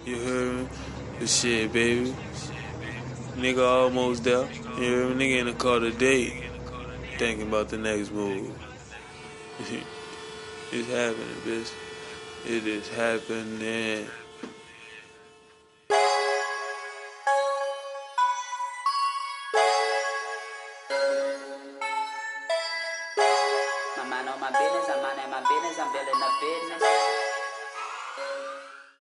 You heard me? But shit, baby. Nigga almost there. You heard me? Nigga in the car today. Thinking about the next move. It's happening, bitch. It is happening. My mind on my business, I'm minding my business, I'm building a business.